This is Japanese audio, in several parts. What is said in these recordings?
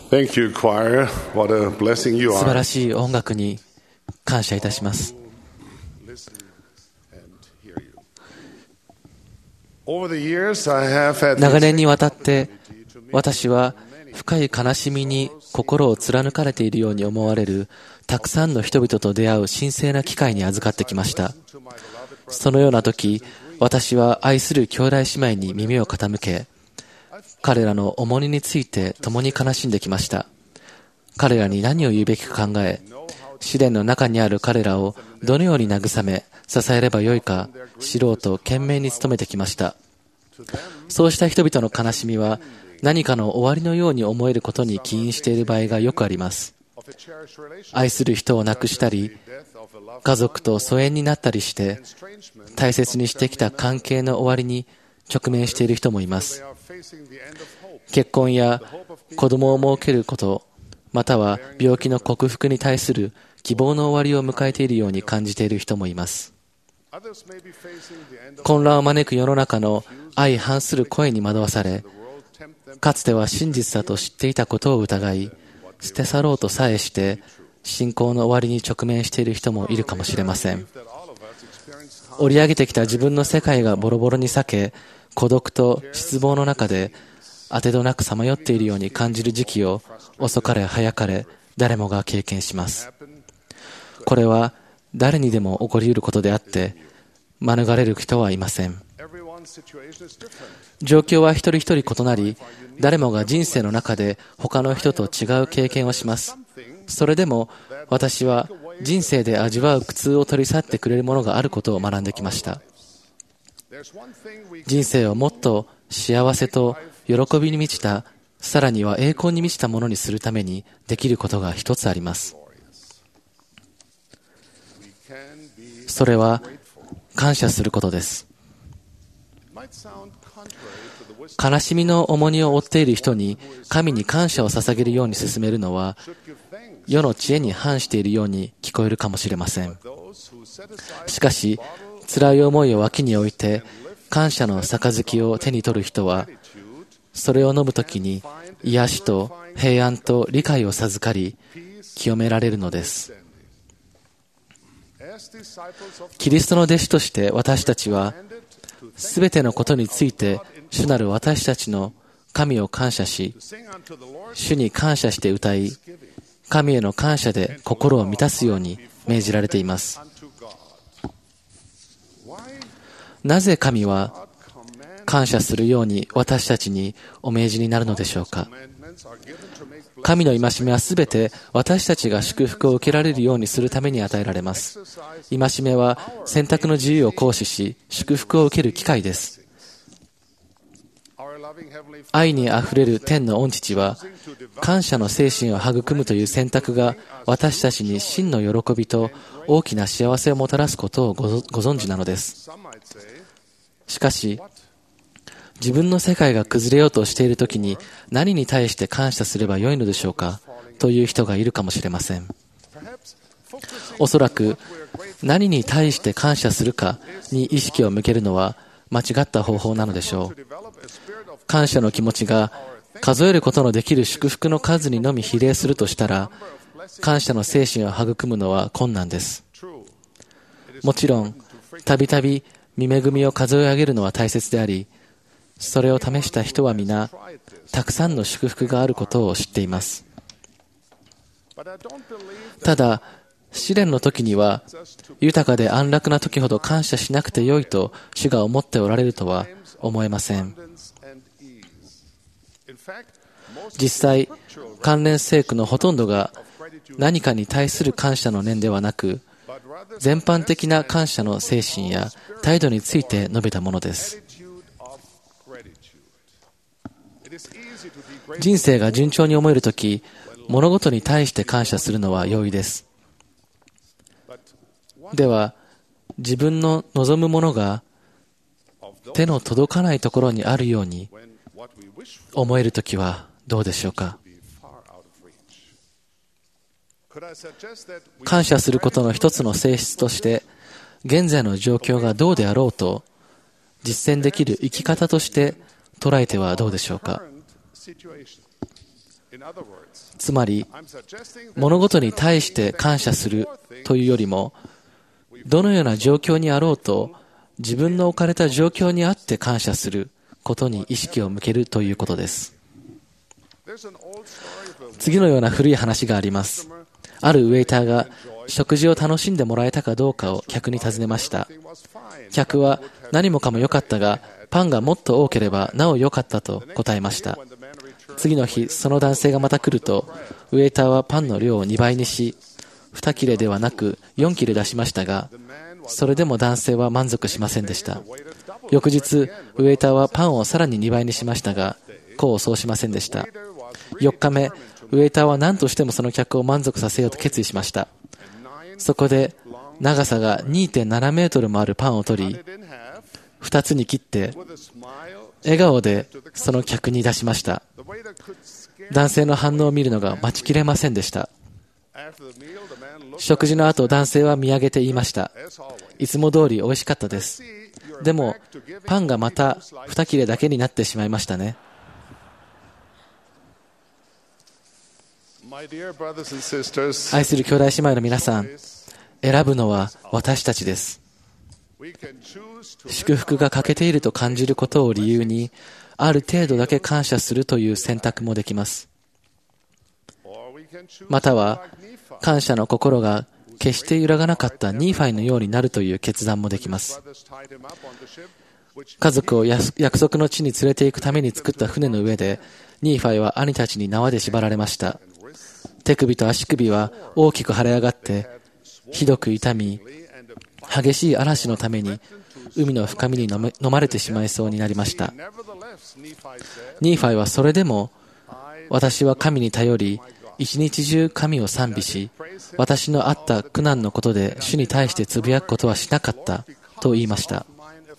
Thank you, choir. What a blessing you 素晴 are. らしい音楽に感謝いたします。 Listen and hear you. Over the years, I have had 長年にわたって私は深い悲しみに心を貫かれているように思われるたくさんの人々と出会う神聖な機会に預かってきました。そのような時、私は愛する兄弟姉妹に耳を傾け、彼らの重荷について共に悲しんできました。彼らに何を言うべきか考え、試練の中にある彼らをどのように慰め、支えればよいか知ろうと懸命に努めてきました。そうした人々の悲しみは何かの終わりのように思えることに起因している場合がよくあります。愛する人を亡くしたり、家族と疎遠になったりして、大切にしてきた関係の終わりに直面している人もいます。結婚や子供を設けること、または病気の克服に対する希望の終わりを迎えているように感じている人もいます。混乱を招く世の中の相反する声に惑わされ、かつては真実だと知っていたことを疑い、捨て去ろうとさえして信仰の終わりに直面している人もいるかもしれません。織り上げてきた自分の世界がボロボロに裂け、孤独と失望の中で当てどなくさまよっているように感じる時期を遅かれ早かれ誰もが経験します。これは誰にでも起こり得ることであって免れる人はいません。状況は一人一人異なり、誰もが人生の中で他の人と違う経験をします。それでも私は人生で味わう苦痛を取り去ってくれるものがあることを学んできました。人生をもっと幸せと喜びに満ちた、さらには栄光に満ちたものにするためにできることが一つあります。それは感謝することです。悲しみの重荷を負っている人に神に感謝を捧げるように進めるのは世の知恵に反しているように聞こえるかもしれません。しかし辛い思いを脇に置いて感謝の杯を手に取る人は、それを飲むときに癒しと平安と理解を授かり清められるのです。キリストの弟子として私たちはすべてのことについて主なる私たちの神を感謝し、主に感謝して歌い、神への感謝で心を満たすように命じられています。なぜ神は感謝するように私たちにお命じになるのでしょうか。神の戒めはすべて私たちが祝福を受けられるようにするために与えられます。戒めは選択の自由を行使し、祝福を受ける機会です。愛にあふれる天の御父は、感謝の精神を育むという選択が私たちに真の喜びと大きな幸せをもたらすことをご存知なのです。しかし、自分の世界が崩れようとしているときに何に対して感謝すればよいのでしょうかという人がいるかもしれません。おそらく何に対して感謝するかに意識を向けるのは間違った方法なのでしょう。感謝の気持ちが数えることのできる祝福の数にのみ比例するとしたら、感謝の精神を育むのは困難です。もちろん、たびたび御恵みを数え上げるのは大切であり、それを試した人は皆、たくさんの祝福があることを知っています。ただ、試練の時には、豊かで安楽な時ほど感謝しなくてよいと主が思っておられるとは思えません。実際、関連聖句のほとんどが何かに対する感謝の念ではなく、全般的な感謝の精神や態度について述べたものです。人生が順調に思えるとき、物事に対して感謝するのは容易です。では、自分の望むものが手の届かないところにあるように思えるときはどうでしょうか。感謝することの一つの性質として、現在の状況がどうであろうと実践できる生き方として捉えてはどうでしょうか。 つまり、物事に対して感謝するというよりも、どのような状況にあろうと、自分の置かれた状況にあって感謝することに意識を向けるということです。次のような古い話があります。あるウェイターが食事を楽しんでもらえたかどうかを客に尋ねました。客は何もかも良かったが、パンがもっと多ければなお良かったと答えました。次の日、その男性がまた来ると、ウェイターはパンの量を2倍にし、2切れではなく4切れ出しましたが、それでも男性は満足しませんでした。翌日、ウェイターはパンをさらに2倍にしましたが、功を奏しませんでした。4日目、ウェイターは何としてもその客を満足させようと決意しました。そこで、長さが 2.7 メートルもあるパンを取り、2つに切って、笑顔でその客に出しました。男性の反応を見るのが待ちきれませんでした。食事の後、男性は見上げて言いました。いつも通り美味しかったです。でも、パンがまた2切れだけになってしまいましたね。愛する兄弟姉妹の皆さん、選ぶのは私たちです。祝福が欠けていると感じることを理由に、ある程度だけ感謝するという選択もできます。または、感謝の心が決して揺らがなかったニーファイのようになるという決断もできます。家族を約束の地に連れて行くために作った船の上で、ニーファイは兄たちに縄で縛られました。手首と足首は大きく腫れ上がって、ひどく痛み、激しい嵐のために海の深みに飲まれてしまいそうになりました。ニーファイはそれでも、私は神に頼り、一日中神を賛美し、私のあった苦難のことで主に対してつぶやくことはしなかったと言いました。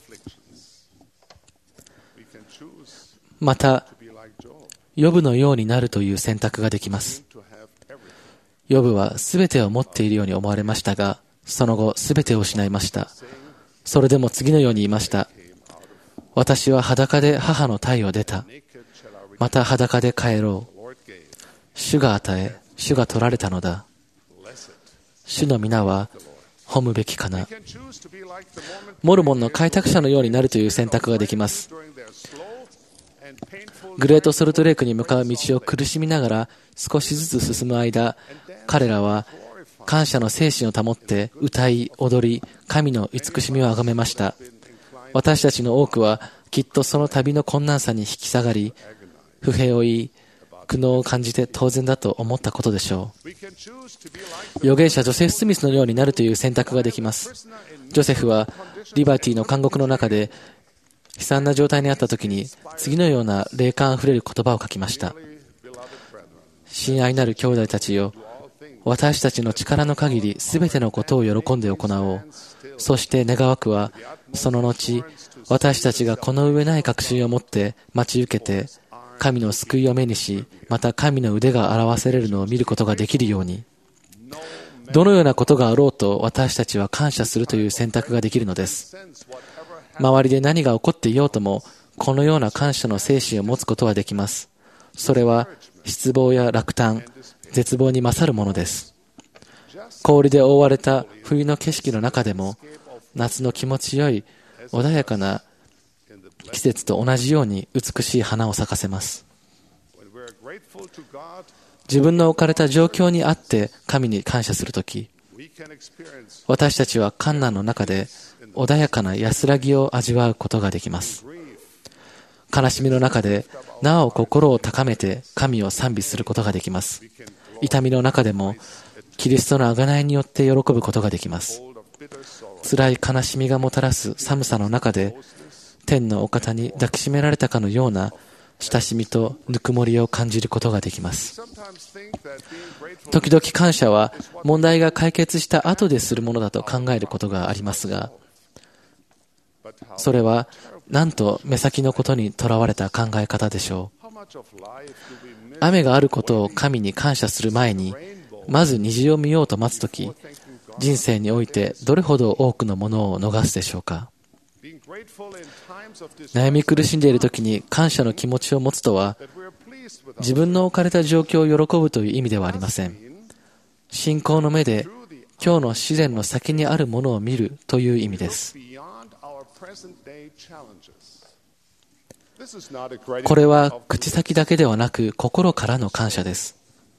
また、ヨブのようになるという選択ができます。ヨブは全てを持っているように思われましたが、その後全てを失いました。それでも次のように言いました。私は裸で母の胎を出た。また裸で帰ろう。主が与え、主が取られたのだ。主の皆は褒むべきかな。モルモンの開拓者のようになるという選択ができます。グレートソルトレイクに向かう道を苦しみながら少しずつ進む間、彼らは感謝の精神を保って歌い、踊り、神の慈しみをあがめました。私たちの多くはきっとその旅の困難さに引き下がり、不平を言い、苦悩を感じて当然だと思ったことでしょう。預言者ジョセフ・スミスのようになるという選択ができます。ジョセフはリバティの監獄の中で悲惨な状態にあった時に次のような霊感あふれる言葉を書きました。親愛なる兄弟たちよ、私たちの力の限りすべてのことを喜んで行おう。そして願わくはその後、私たちがこの上ない確信を持って待ち受けて神の救いを目にし、また神の腕が表されるのを見ることができるように、どのようなことがあろうと私たちは感謝するという選択ができるのです。周りで何が起こっていようとも、このような感謝の精神を持つことはできます。それは失望や落胆、絶望に勝るものです。氷で覆われた冬の景色の中でも、夏の気持ちよい穏やかな季節と同じように美しい花を咲かせます。自分の置かれた状況にあって神に感謝するとき、私たちは困難の中で穏やかな安らぎを味わうことができます。悲しみの中でなお心を高めて神を賛美することができます。痛みの中でもキリストの贖いによって喜ぶことができます。辛い悲しみがもたらす寒さの中で天のお方に抱きしめられたかのような親しみとぬくもりを感じることができます。時々感謝は問題が解決した後でするものだと考えることがありますが、それはなんと目先のことにとらわれた考え方でしょう。雨があることを神に感謝する前に、まず虹を見ようと待つとき、人生においてどれほど多くのものを逃すでしょうか。悩み苦しんでいるときに感謝の気持ちを持つとは、 自分の置かれた状況を喜ぶという意味ではありません。信仰の目で今日の試練の先にあるものを見るという意味です。これは口先だけではなく心からの感謝です。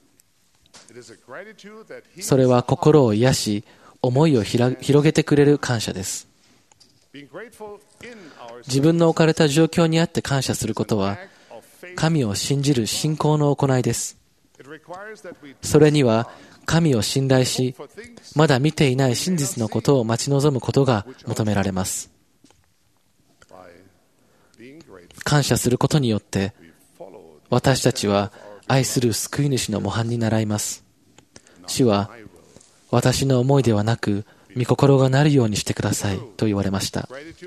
それは心を癒し、思いを広げてくれる感謝です。自分の置かれた状況にあって感謝することは、神を信じる信仰の行いです。それには、神を信頼し、まだ見ていない真実のことを待ち望むことが求められます。感謝することによって、私たちは愛する救い主の模範に倣います。主は、私の思いではなく、御心がなるようにしてくださいと言われました。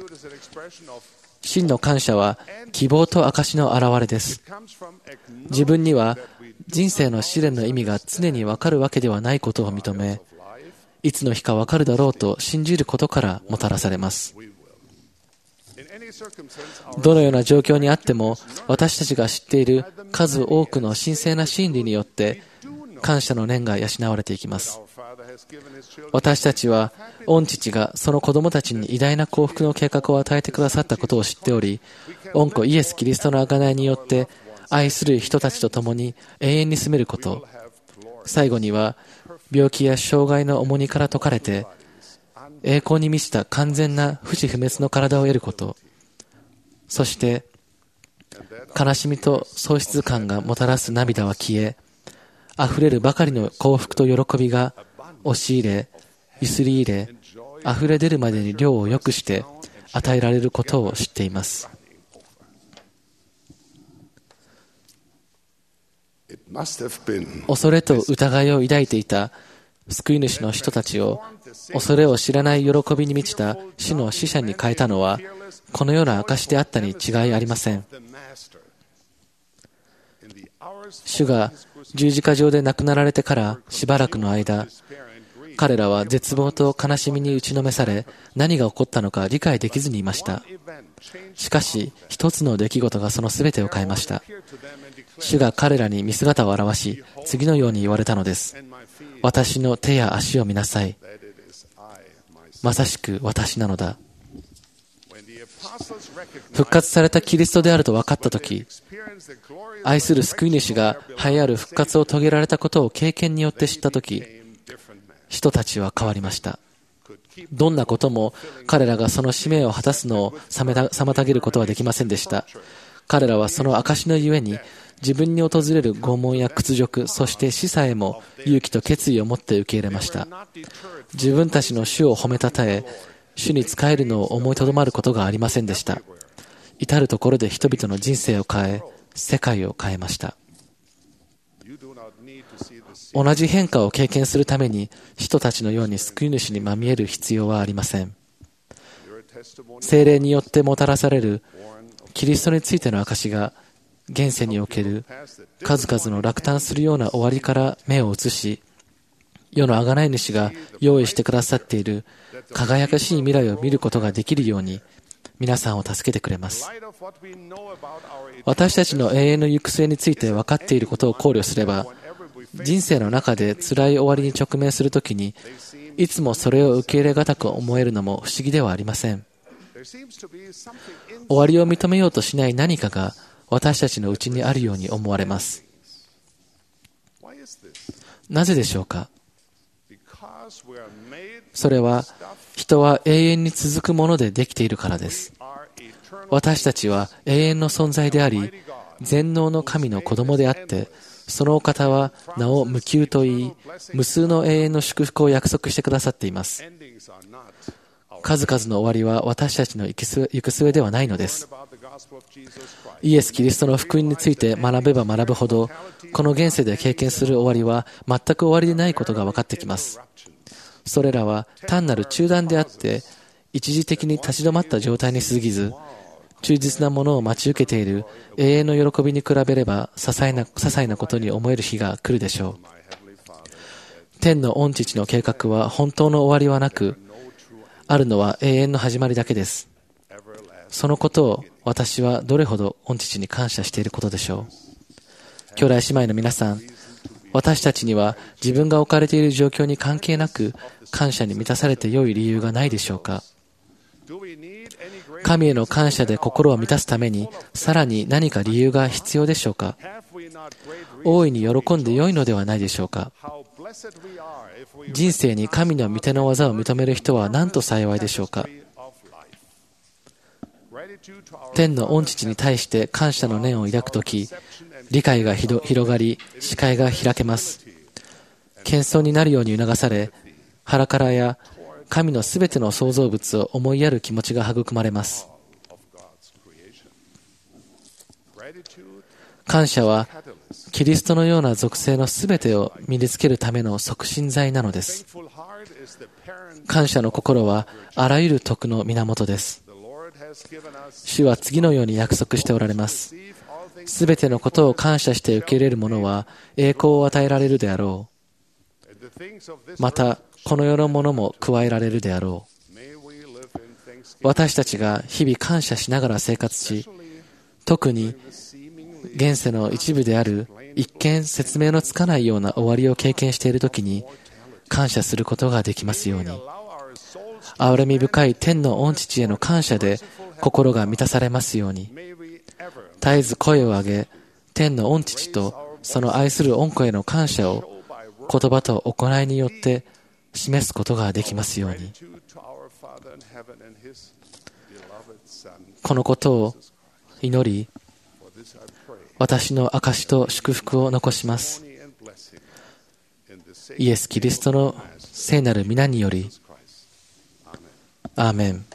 真の感謝は希望と証の表れです。自分には人生の試練の意味が常に分かるわけではないことを認め、いつの日か分かるだろうと信じることからもたらされます。どのような状況にあっても、私たちが知っている数多くの神聖な真理によって感謝の念が養われていきます。私たちは御父がその子供たちに偉大な幸福の計画を与えてくださったことを知っており、御子イエス・キリストの贖いによって愛する人たちと共に永遠に住めること、最後には病気や障害の重荷から解かれて栄光に満ちた完全な不死不滅の体を得ること、そして悲しみと喪失感がもたらす涙は消え、溢れるばかりの幸福と喜びが押し入れ、ゆすり入れ、溢れ出るまでに量を良くして与えられることを知っています。恐れと疑いを抱いていた救い主の人たちを恐れを知らない喜びに満ちた主の使者に変えたのはこのような証であったに違いありません。主が十字架上で亡くなられてからしばらくの間、彼らは絶望と悲しみに打ちのめされ、何が起こったのか理解できずにいました。しかし、一つの出来事がその全てを変えました。主が彼らに見姿を現し、次のように言われたのです。私の手や足を見なさい。まさしく私なのだ。復活されたキリストであると分かったとき、愛する救い主が栄えある復活を遂げられたことを経験によって知ったとき、人たちは変わりました。どんなことも彼らがその使命を果たすのを妨げることはできませんでした。彼らはその証のゆえに自分に訪れる拷問や屈辱、そして死さえも勇気と決意を持って受け入れました。自分たちの主を褒めたたえ、主に仕えるのを思いとどまることがありませんでした。至るところで人々の人生を変え、世界を変えました。同じ変化を経験するために人たちのように救い主にまみえる必要はありません。聖霊によってもたらされるキリストについての証が現世における数々の落胆するような終わりから目を移し、世の贖い主が用意してくださっている輝かしい未来を見ることができるように皆さんを助けてくれます。私たちの永遠の行く末について分かっていることを考慮すれば、人生の中で辛い終わりに直面するときにいつもそれを受け入れがたく思えるのも不思議ではありません。終わりを認めようとしない何かが私たちのうちにあるように思われます。なぜでしょうか。それは人は永遠に続くものでできているからです。私たちは永遠の存在であり、全能の神の子供であって、そのお方は名を無休と言い、無数の永遠の祝福を約束してくださっています。数々の終わりは私たちの行く末ではないのです。イエス・キリストの福音について学べば学ぶほど、この現世で経験する終わりは全く終わりでないことが分かってきます。それらは単なる中断であって、一時的に立ち止まった状態に過ぎず、忠実なものを待ち受けている永遠の喜びに比べれば些細なことに思える日が来るでしょう。天の御父の計画は本当の終わりはなく、あるのは永遠の始まりだけです。そのことを私はどれほど御父に感謝していることでしょう。 兄弟姉妹の皆さん、私たちには自分が置かれている状況に関係なく感謝に満たされて良い理由がないでしょうか。神への感謝で心を満たすためにさらに何か理由が必要でしょうか。大いに喜んで良いのではないでしょうか。人生に神の御手の技を認める人は何と幸いでしょうか。天の御父に対して感謝の念を抱くとき、理解が広がり、視界が開けます。謙遜になるように促され、腹からや神のすべての創造物を思いやる気持ちが育まれます。感謝はキリストのような属性のすべてを身につけるための促進剤なのです。感謝の心はあらゆる徳の源です。主は次のように約束しておられます。すべてのことを感謝して受け入れる者は栄光を与えられるであろう。また、この世のものも加えられるであろう。私たちが日々感謝しながら生活し、特に現世の一部である一見説明のつかないような終わりを経験しているときに感謝することができますように。憐れみ深い天の御父への感謝で心が満たされますように。絶えず声を上げ、天の御父とその愛する御子への感謝を言葉と行いによって示すことができますように。このことを祈り、私の証と祝福を残します。イエス・キリストの聖なる皆により、アーメン。